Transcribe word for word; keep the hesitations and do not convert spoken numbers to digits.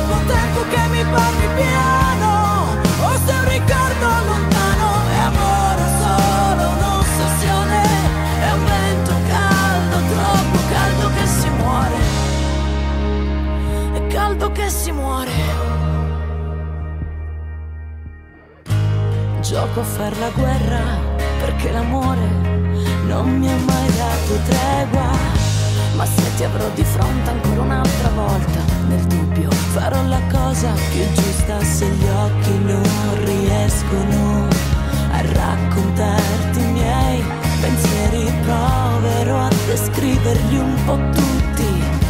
troppo tempo che mi parli piano, o se un ricordo lontano. È amore solo un'ossessione, è un vento caldo, troppo caldo che si muore, è caldo che si muore. Gioco a far la guerra perché l'amore non mi ha mai dato tregua. Ma se ti avrò di fronte ancora un'altra volta, nel dubbio farò la cosa più giusta. Se gli occhi non riescono a raccontarti i miei pensieri, proverò a descriverli un po' tutti.